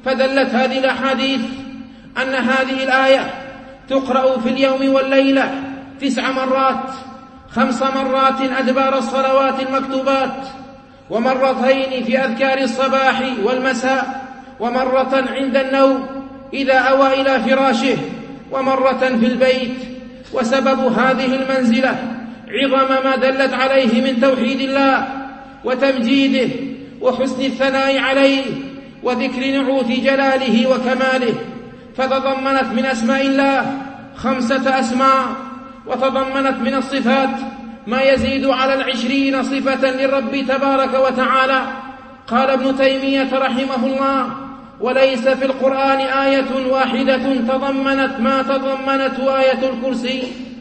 فدلت هذه الأحاديث أن هذه الآية تقرأ في اليوم والليلة 9 مرات، 5 مرات أدبار الصلوات المكتوبات، ومرتين في أذكار الصباح والمساء، ومرة عند النوم إذا أوى إلى فراشه، ومرة في البيت. وسبب هذه المنزلة عظم ما دلت عليه من توحيد الله وتمجيده وحسن الثناء عليه وذكر نعوت جلاله وكماله، فتضمنت من أسماء الله 5 أسماء، وتضمنت من الصفات ما يزيد على 20 صفة للرب تبارك وتعالى. قال ابن تيمية رحمه الله: وليس في القرآن آية واحدة تضمنت ما تضمنت آية الكرسي.